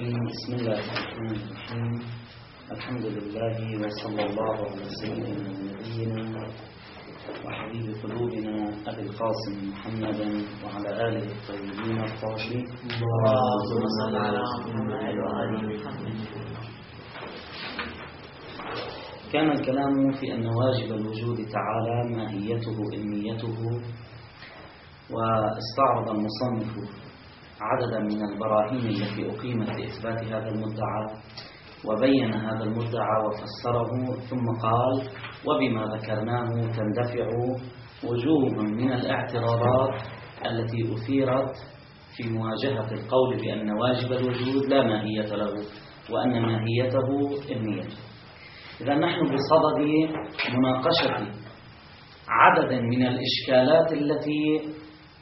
بسم الله الرحمن الرحيم. الحمد لله وصلى الله على سيدنا ونبينا وحبيب قلوبنا أبي القاسم محمدا وعلى آله الطيبين الطاهرين. اللهم صل على محمد وآله محمد. كان الكلام في أن واجب الوجود تعالى ماهيته إلميته، واستعرض المصنف عددا من البراهين التي أقيمت لإثبات هذا المدعى، وبين هذا المدعى وفسره، ثم قال: وبما ذكرناه تندفع وجوه من الاعتراضات التي أثيرت في مواجهة القول بأن واجب الوجود لا ماهية له، وأن ماهيته إلميته. إذا نحن بصدد مناقشة عدد من الإشكالات التي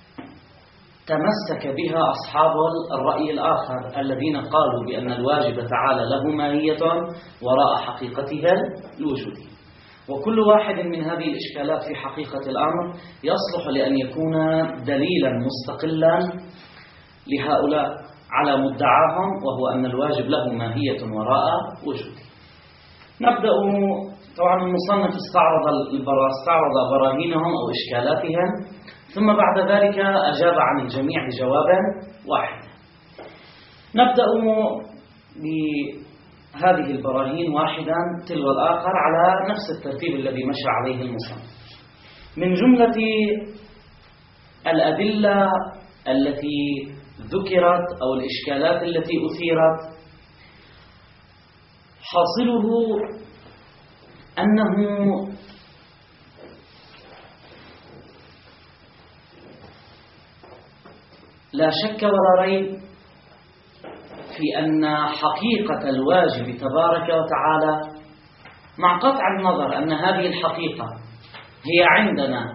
تمسك بها أصحاب الرأي الآخر الذين قالوا بأن الواجب تعالى له ماهية وراء حقيقتها الوجودية. وكل واحد من هذه الإشكالات في حقيقة الأمر يصلح لأن يكون دليلا مستقلا لهؤلاء على مدعاهم، وهو أن الواجب له ماهية وراء وجوده. نبدأ. طبعا المصنف استعرض براهينهم أو إشكالاتهم، ثم بعد ذلك أجاب عن الجميع بجوابا واحد. نبدأ بهذه البراهين واحدا تلو الآخر على نفس الترتيب الذي مشى عليه المصنف. من جملة الأدلة التي ذكرت أو الإشكالات التي أثيرت، حاصله أنه لا شك ولا ريب في أن حقيقة الواجب تبارك وتعالى، مع قطع النظر أن هذه الحقيقة هي عندنا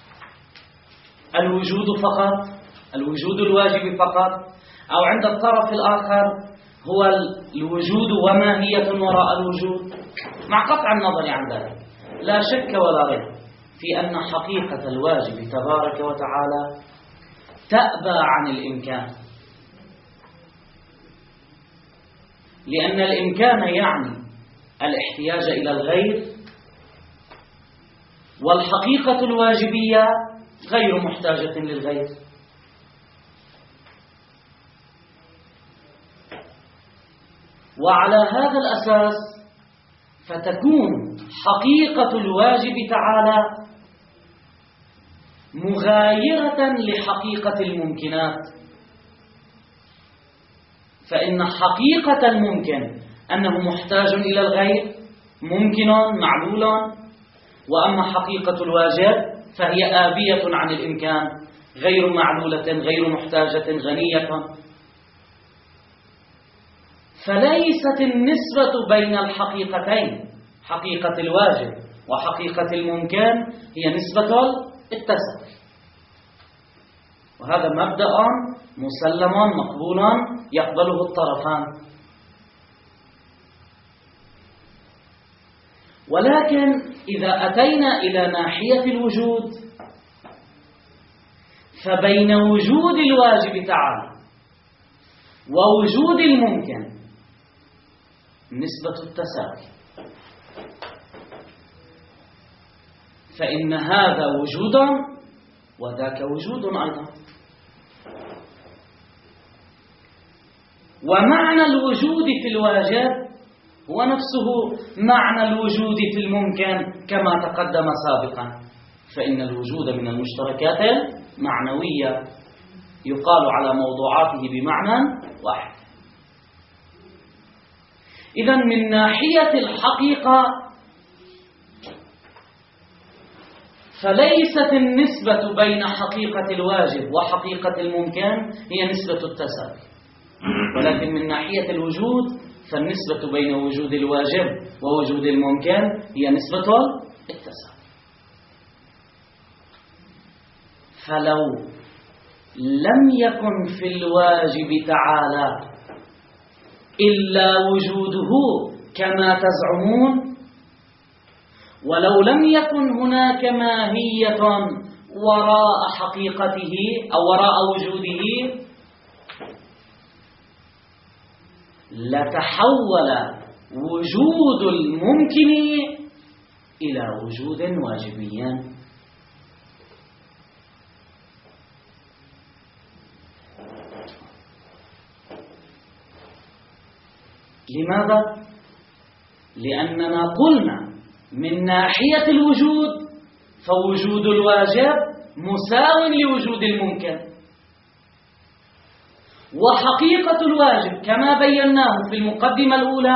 الوجود فقط، الوجود الواجب فقط، أو عند الطرف الآخر هو الوجود وماهية وراء الوجود، مع قطع النظر عن ذلك لا شك ولا ريب في أن حقيقة الواجب تبارك وتعالى تأبى عن الإمكان، لأن الإمكان يعني الاحتياج إلى الغير، والحقيقة الواجبية غير محتاجة للغير. وعلى هذا الأساس فتكون حقيقة الواجب تعالى مغايرة لحقيقة الممكنات، فإن حقيقة الممكن أنه محتاج إلى الغير ممكن معلول، وأما حقيقة الواجب فهي آبية عن الإمكان، غير معلولة غير محتاجة غنية. فليست النسبة بين الحقيقتين، حقيقة الواجب وحقيقة الممكن، هي نسبة التساوي. وهذا مبدأ مسلم مقبول يقبله الطرفان. ولكن إذا أتينا إلى ناحية الوجود، فبين وجود الواجب تعالى ووجود الممكن نسبة التساوي، فإن هذا وجود وذاك وجود أيضا. ومعنى الوجود في الواجب هو نفسه معنى الوجود في الممكن كما تقدم سابقا، فإن الوجود من المشتركات المعنوية يقال على موضوعاته بمعنى واحد. إذن من ناحية الحقيقة فليست النسبة بين حقيقة الواجب وحقيقة الممكن هي نسبة التساوي، ولكن من ناحية الوجود فالنسبة بين وجود الواجب ووجود الممكن هي نسبة التساوي. فلو لم يكن في الواجب تعالى إلا وجوده كما تزعمون، ولو لم يكن هناك ماهية وراء حقيقته أو وراء وجوده، لتحول وجود الممكن إلى وجود واجبي. لماذا؟ لأننا قلنا من ناحية الوجود فوجود الواجب مساو لوجود الممكن، وحقيقة الواجب كما بيناه في المقدمة الأولى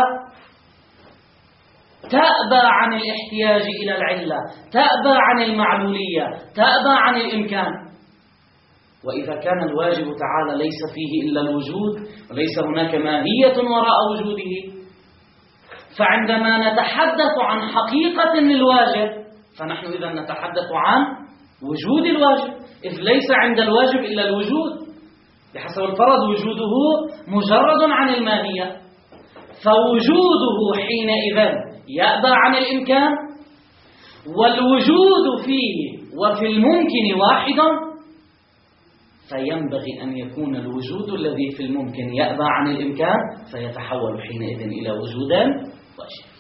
تأبى عن الاحتياج إلى العلة، تأبى عن المعلولية، تأبى عن الإمكان. وإذا كان الواجب تعالى ليس فيه إلا الوجود وليس هناك ماهية وراء وجوده، فعندما نتحدث عن حقيقة للواجب فنحن إذا نتحدث عن وجود الواجب، إذ ليس عند الواجب إلا الوجود. بحسب الفرض وجوده مجرد عن الماهية، فوجوده حينئذ يأبى عن الإمكان، والوجود فيه وفي الممكن واحد، فينبغي أن يكون الوجود الذي في الممكن يأبى عن الإمكان فيتحول حينئذ إلى وجودا واجبيا.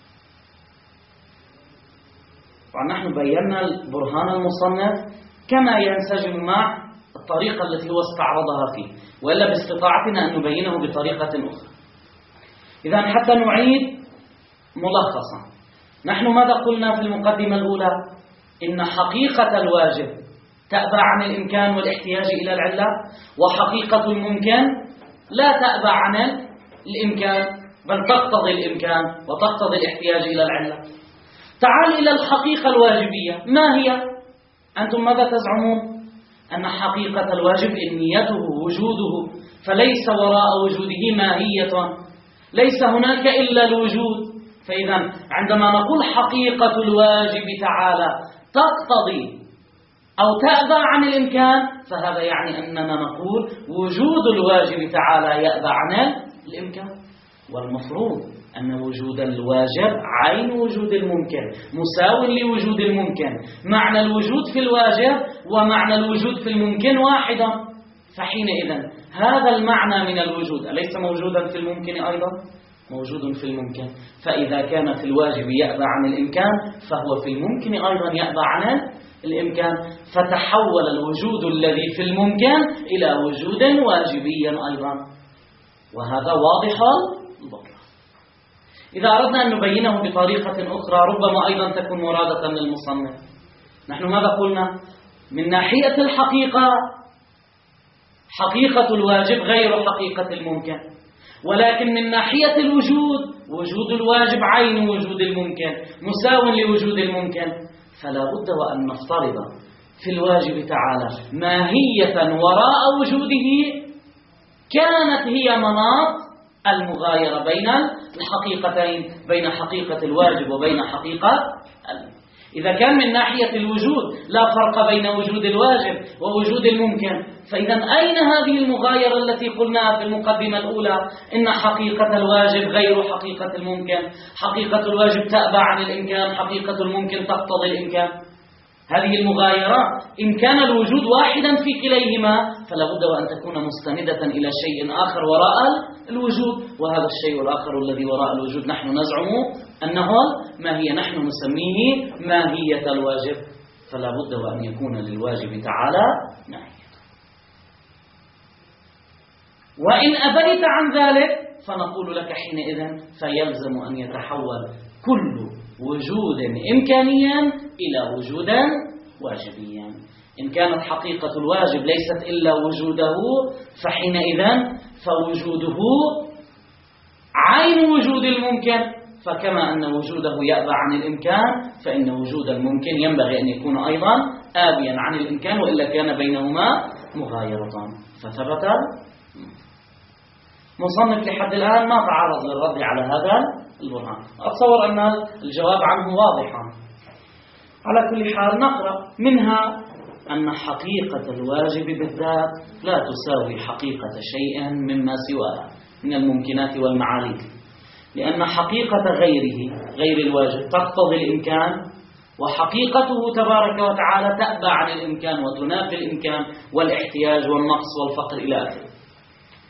ونحن بينا البرهان المصنف كما ينسجم مع الطريقة التي هو استعرضها فيه، وإلا باستطاعتنا أن نبينه بطريقة أخرى. إذا حتى نعيد ملخصا، نحن ماذا قلنا في المقدمة الأولى؟ إن حقيقة الواجب تأبى عن الإمكان والاحتياج إلى العلة، وحقيقة الممكن لا تأبى عن الإمكان بل تقتضي الإمكان وتقتضي الاحتياج إلى العلة. تعال إلى الحقيقة الواجبية، ما هي؟ أنتم ماذا تزعمون؟ أن حقيقة الواجب إنيته وجوده، فليس وراء وجوده ماهية، ليس هناك إلا الوجود. فإذا عندما نقول حقيقة الواجب تعالى تقتضي أو تأبى عن الإمكان، فهذا يعني أننا نقول وجود الواجب تعالى يأبى عن الإمكان، والمفروض أن وجود الواجب عين وجود الممكن مساو لوجود الممكن. معنى الوجود في الواجب ومعنى الوجود في الممكن واحدا، فحينئذ هذا المعنى من الوجود أليس موجودا في الممكن أيضا؟ موجود في الممكن. فإذا كان في الواجب يأبى عن الإمكان فهو في الممكن أيضا يأبى عن الإمكان، فتحول الوجود الذي في الممكن إلى وجود واجبيا أيضا، وهذا واضح البطلان. إذا أردنا أن نبينه بطريقة أخرى ربما أيضا تكون مرادة للمصنف، نحن ماذا قلنا؟ من ناحية الحقيقة حقيقة الواجب غير حقيقة الممكن، ولكن من ناحية الوجود وجود الواجب عين وجود الممكن مساو لوجود الممكن. فلا بد وأن نفترض في الواجب تعالى ماهية وراء وجوده كانت هي مناط المغايرة بين الحقيقتين، بين حقيقة الواجب وبين حقيقة إذا كان من ناحية الوجود لا فرق بين وجود الواجب ووجود الممكن، فإذا أين هذه المغايرة التي قلناها في المقدمة الأولى؟ إن حقيقة الواجب غير حقيقة الممكن، حقيقة الواجب تأبى عن الإمكان، حقيقة الممكن تقتضي الإمكان. هذه المغايرة إن كان الوجود واحدا في كليهما فلا بد وأن تكون مستندة إلى شيء آخر وراء الوجود، وهذا الشيء الآخر الذي وراء الوجود نحن نزعم أنه ما هي، نحن نسميه ماهية الواجب. فلا بد وأن يكون للواجب تعالى ماهية. وإن أبيت عن ذلك فنقول لك حينئذ فيلزم أن يتحول كل وجود إمكانيا إلى وجود واجبيا. إن كانت حقيقة الواجب ليست إلا وجوده فحينئذ فوجوده عين وجود الممكن، فكما أن وجوده يأبى عن الإمكان فإن وجود الممكن ينبغي أن يكون أيضا آبيا عن الإمكان، وإلا كان بينهما مغايرة. فثبت مصنف لحد الآن ما تعرض للرد على هذا البرهان، أتصور أن الجواب عنه واضحا. على كل حال نقرأ منها أن حقيقة الواجب بالذات لا تساوي حقيقة شيء مما سواها من الممكنات والمعاليك، لأن حقيقة غير الواجب تقتضي الإمكان، وحقيقته تبارك وتعالى تأبى عن الإمكان وتنافي الإمكان والاحتياج والنقص والفقر إلى آخره.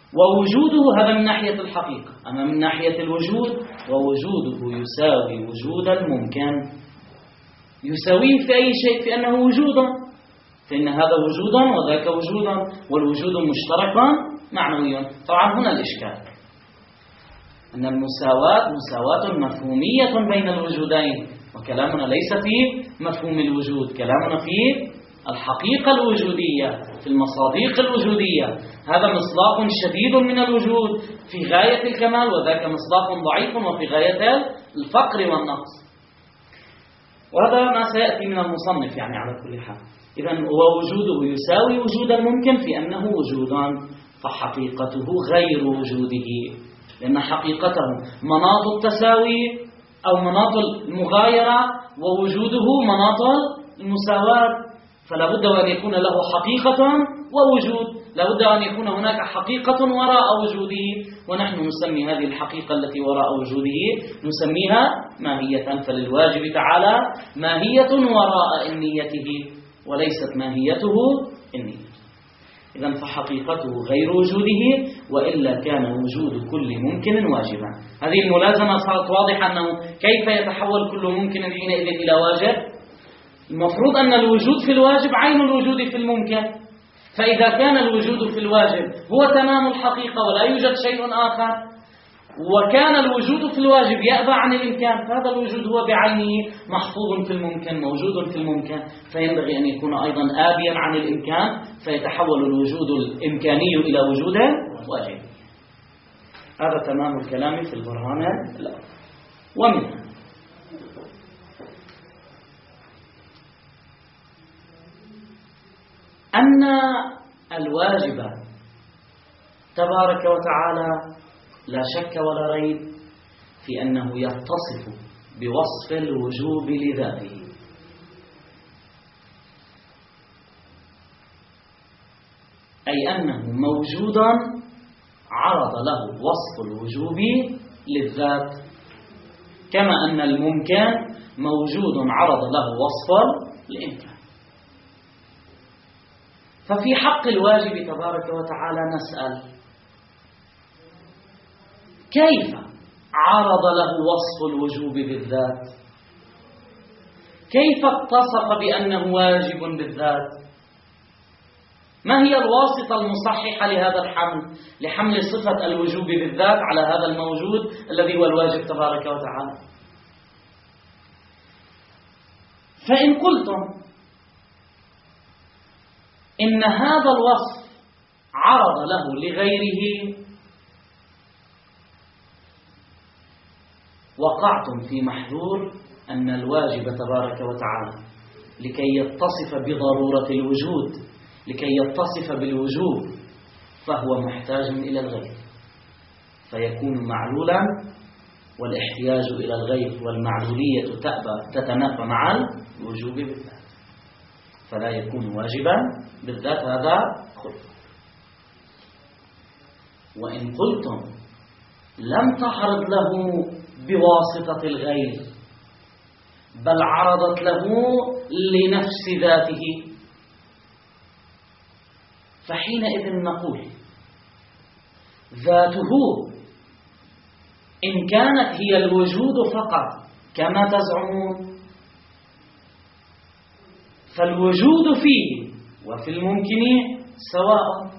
ووجوده هذا من ناحية الحقيقة. أما من ناحية الوجود، ووجوده يساوي وجود الممكن، يساويه في أي شيء، في أنه وجودا، فإن هذا وجودا وذاك وجودا، والوجود مشترك معنوي. طبعا هنا الإشكال أن المساواة مساواة مفهومية بين الوجودين، وكلامنا ليس في مفهوم الوجود، كلامنا في الحقيقة الوجودية، في المصادق الوجودية. هذا مصداق شديد من الوجود في غاية الكمال، وذاك مصداق ضعيف وفي غاية الفقر والنقص. وهذا ما سيأتي من المصنف يعني على كل حال. إذن ووجوده يساوي وجود الممكن في أنه وجودا، فحقيقته غير وجوده، لأن حقيقته مناط التساوي أو مناط المغايرة، ووجوده مناط المساواة. فلا بد أن يكون له حقيقة ووجود، لا بد أن يكون هناك حقيقة وراء وجوده، ونحن نسمي هذه الحقيقة التي وراء وجوده نسميها ماهية. فللواجب تعالى ماهية وراء إنيته، وليست ماهيته إنية. إذن فحقيقته غير وجوده، وإلا كان وجود كل ممكن واجبا. هذه الملازمة صارت واضحة، أنه كيف يتحول كل ممكن حينئذ إلى واجب. المفروض أن الوجود في الواجب عين الوجود في الممكن، فإذا كان الوجود في الواجب هو تمام الحقيقة ولا يوجد شيء آخر، وكان الوجود في الواجب يأبى عن الإمكان، فهذا الوجود هو بعينه محفوظ في الممكن، موجود في الممكن، فينبغي أن يكون أيضا آبيا عن الإمكان، فيتحول الوجود الإمكاني إلى وجود واجب. هذا تمام الكلام في البرهان الأول. ومنها أن الواجب تبارك وتعالى لا شك ولا ريب في أنه يتصف بوصف الوجوب لذاته، أي أنه موجودا عرض له وصف الوجوب للذات، كما أن الممكن موجود عرض له وصف الإمكان. ففي حق الواجب تبارك وتعالى نسأل: كيف عرض له وصف الوجوب بالذات؟ كيف اتصف بأنه واجب بالذات؟ ما هي الواسطة المصححة لهذا الحمل، لحمل صفة الوجوب بالذات على هذا الموجود الذي هو الواجب تبارك وتعالى؟ فإن قلتم إن هذا الوصف عرض له لغيره، وقعتم في محذور أن الواجب تبارك وتعالى لكي يتصف بضرورة الوجود، لكي يتصف بالوجوب، فهو محتاج إلى الغير، فيكون معلولا، والاحتياج إلى الغير والمعلولية تتنافى مع الوجوب بالذات، فلا يكون واجبا بالذات. هذا خلق. وإن قلتم لم تعرض له بواسطة الغير، بل عرضت له لنفس ذاته، فحينئذ نقول ذاته إن كانت هي الوجود فقط كما تزعمون، فالوجود فيه وفي الممكن سواء.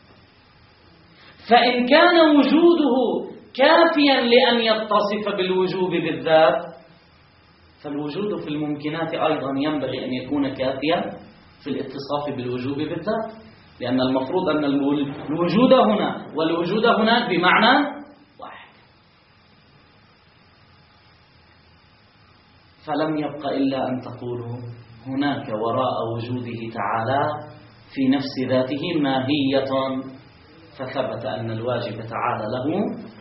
فإن كان وجوده كافيا لأن يتصف بالوجوب بالذات، فالوجود في الممكنات أيضا ينبغي أن يكون كافيا في الاتصاف بالوجوب بالذات، لأن المفروض أن الوجود هنا والوجود هناك بمعنى واحد. فلم يبق إلا أن تقولوا هناك وراء وجوده تعالى في نفس ذاته ماهية، فثبت أن الواجب تعالى له.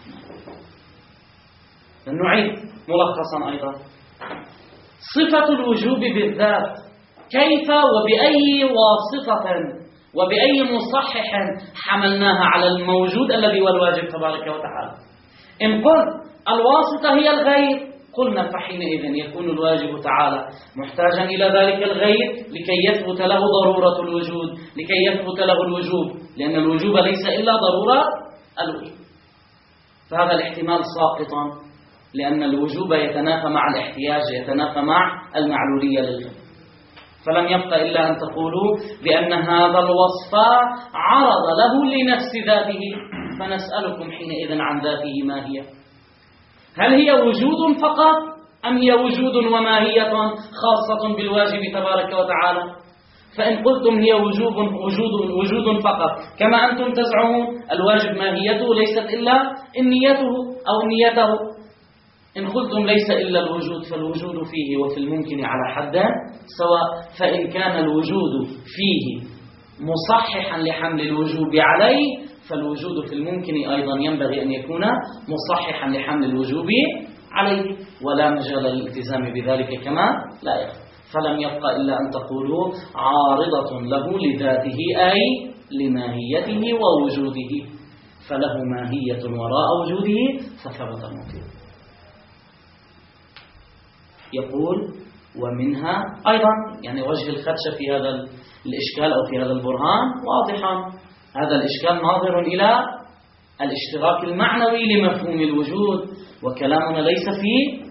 نعيد ملخصا أيضا: صفة الوجوب بالذات كيف وبأي واسطة وبأي مصحح حملناها على الموجود الذي هو الواجب تبارك وتعالى؟ إن قلت الواسطة هي الغير، قلنا فحينئذ يكون الواجب تعالى محتاجا إلى ذلك الغير لكي يثبت له ضرورة الوجود، لكي يثبت له الوجوب، لأن الوجوب ليس إلا ضرورة الوجوب، فهذا الاحتمال ساقط لأن الوجوب يتنافى مع الاحتياج، يتنافى مع المعلولية للغير. فلم يبق إلا أن تقولوا بأن هذا الوصف عرض له لنفس ذاته، فنسألكم حينئذ عن ذاته ما هي؟ هل هي وجود فقط أم هي وجود وماهية خاصة بالواجب تبارك وتعالى؟ فإن قلتم هي وجود فقط كما أنتم تزعمون، الواجب ماهيته ليست إلا نيته أو نيته. إن قلتم ليس إلا الوجود فالوجود فيه وفي الممكن على حدين سواء، فإن كان الوجود فيه مصححا لحمل الوجوب عليه فالوجود في الممكن أيضا ينبغي أن يكون مصححا لحمل الوجوب عليه، ولا مجال للالتزام بذلك كما لا يخفى. فلم يبقى إلا أن تقولوا عارضة له لذاته أي لماهيته ووجوده، فله ماهية وراء وجوده فثبت المطلوب. يقول ومنها أيضا، يعني وجه الخدش في هذا الإشكال أو في هذا البرهان واضحا. هذا الإشكال ناظر إلى الاشتراك المعنوي لمفهوم الوجود، وكلامنا ليس في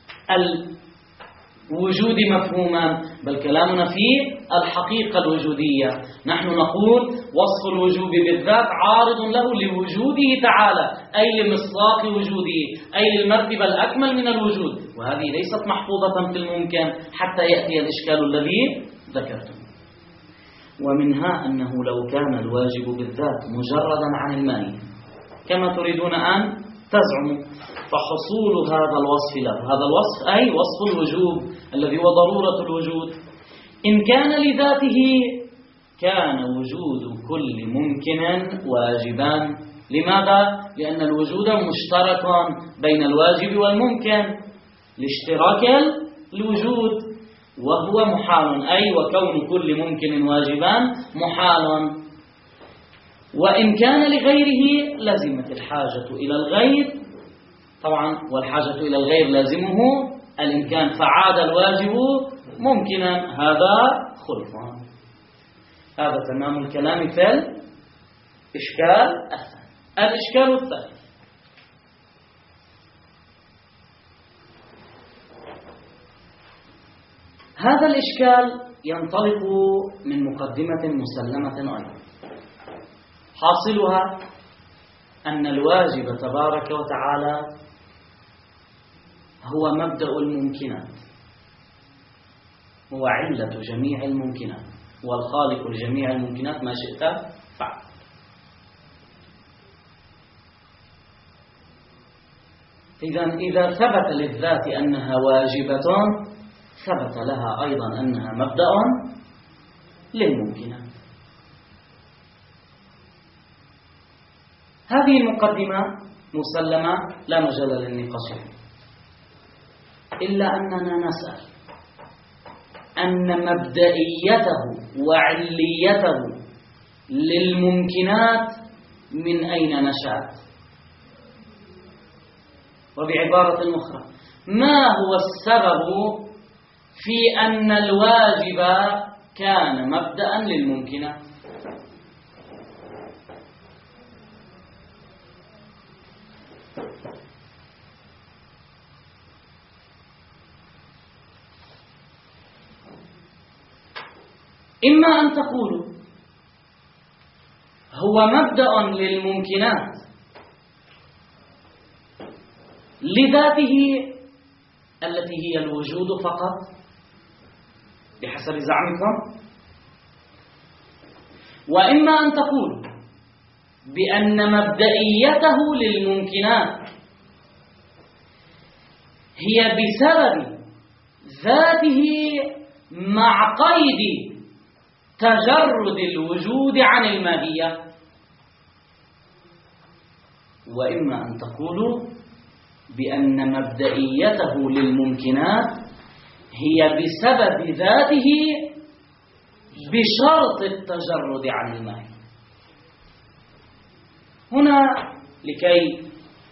الوجود مفهوما بل كلامنا في الحقيقة الوجودية. نحن نقول وصف الوجوب بالذات عارض له لوجوده تعالى أي لمصداق وجوده أي للمرتبة الأكمل من الوجود، وهذه ليست محفوظة في الممكن حتى يأتي الإشكال الذي ذكرته. ومنها أنه لو كان الواجب بالذات مجردا عن المانع كما تريدون أن تزعموا فحصول هذا الوصف له، هذا الوصف أي وصف الوجوب الذي هو ضرورة الوجود، إن كان لذاته كان وجود كل ممكن واجبا. لماذا؟ لأن الوجود مشترك بين الواجب والممكن لاشتراك الوجود، وهو محال أي وكون كل ممكن واجبا محال. وإن كان لغيره لزمت الحاجة إلى الغير، طبعا والحاجة إلى الغير لازمه الإمكان، فعاد الواجب ممكنا، هذا خلفان. هذا تمام الكلام في الإشكال الثاني. الإشكال الثالث هذا الإشكال ينطلق من مقدمة مسلمة أيضا، حاصلها أن الواجب تبارك وتعالى هو مبدأ الممكنات، هو علة جميع الممكنات، والخالق لجميع الممكنات ما شئت فعل. إذا ثبت للذات أنها واجبة ثبت لها أيضا أنها مبدأ للممكنات. هذه المقدمة مسلمة لا مجال للنقاش، إلا أننا نسأل أن مبدئيته وعليته للممكنات من أين نشأت؟ وبعبارة أخرى، ما هو السبب في أن الواجب كان مبدأ للممكنات؟ إما أن تقولوا هو مبدأ للممكنات لذاته التي هي الوجود فقط بحسب زعمكم، وإما أن تقولوا بأن مبدئيته للممكنات هي بسبب ذاته مع قيد تجرد الوجود عن الماهية، وإما أن تقولوا بأن مبدئيته للممكنات هي بسبب ذاته بشرط التجرد عن الماهية. هنا لكي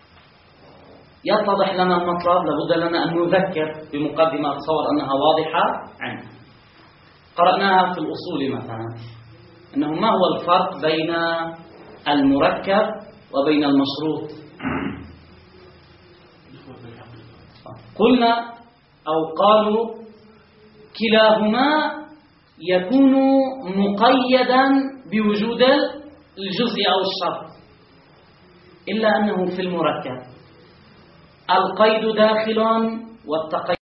يتضح لنا المطلب لابد لنا أن نذكر بمقدمة أتصور أنها واضحة عندنا، قرأناها في الأصول مثلا، أنه ما هو الفرق بين المركب وبين المشروط؟ قلنا أو قالوا كلاهما يكون مقيدا بوجود الجزء أو الشرط، إلا أنه في المركب القيد داخل والتقييد